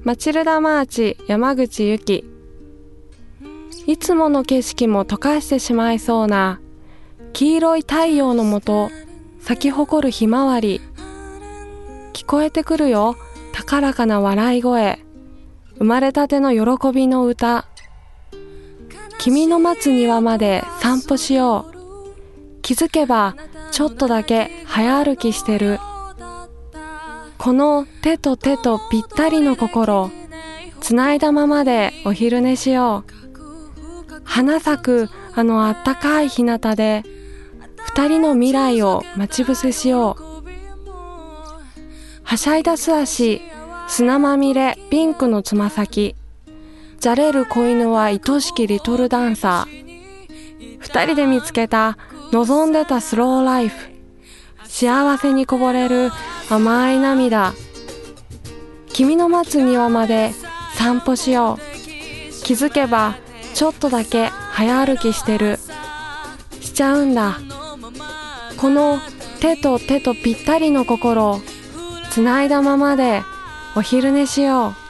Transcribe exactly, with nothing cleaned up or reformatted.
マチルダマーチ山口ゆき。いつもの景色も溶かしてしまいそうな黄色い太陽のもと咲き誇るひまわり。聞こえてくるよ高らかな笑い声。生まれたての喜びの歌。君の待つ庭まで散歩しよう。気づけばちょっとだけ早歩きしてる。この手と手とぴったりの心、つないだままでお昼寝しよう。花咲くあのあったかい日向で、二人の未来を待ち伏せしよう。はしゃいだ素足、砂まみれピンクのつま先。じゃれる子犬は愛しきリトルダンサー。二人で見つけた望んでたスローライフ。幸せにこぼれる甘い涙。君の待つ庭まで散歩しよう。気づけばちょっとだけ早歩きしてる。しちゃうんだ。この手と手とぴったりの心をつないだままでお昼寝しよう。